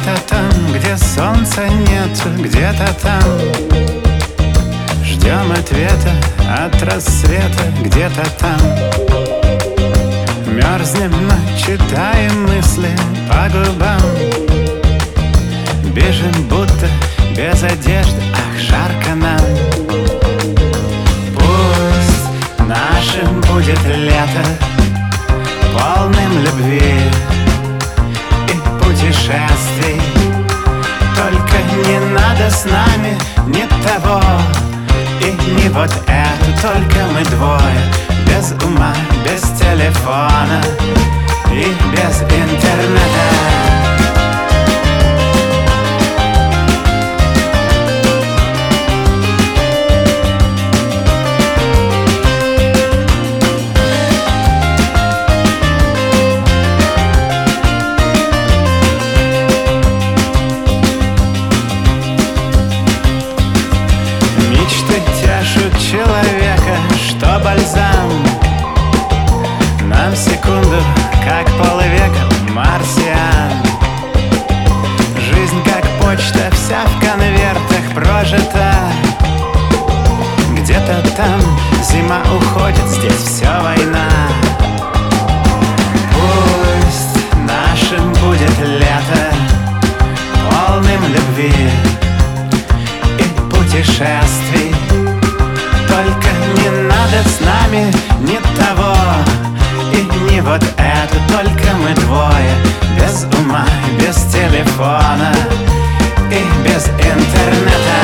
Где-то там, где солнца нет, где-то там ждем ответа от рассвета, где-то там мерзнем, но читаем мысли по губам. Бежим, будто без одежды, ах, жарко нам. Пусть нашим будет лето, полным любви и путешествий. Только не надо с нами ни того и не вот это. Только мы двое, без ума, без телефона и без интернета. Человека, что бальзам нам секунду, как полвека марсиан. Жизнь как почта, вся в конвертах прожита. Где-то там зима уходит, здесь все война. Пусть нашим будет лето, полным любви и путешествий. Только не надо с нами ни того и не вот это. Только мы двое, без ума, без телефона и без интернета.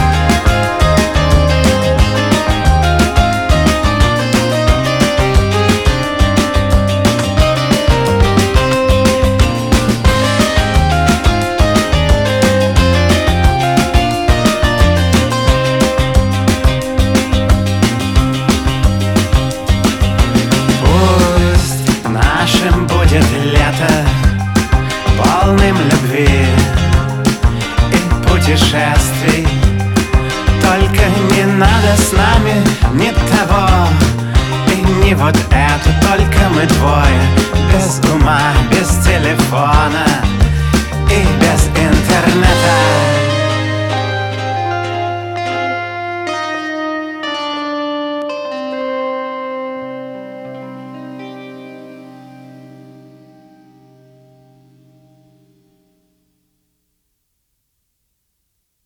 Будет лето, полным любви и путешествий. Только не надо с нами ни того и не вот это. Только мы двое, без ума, без телефона и без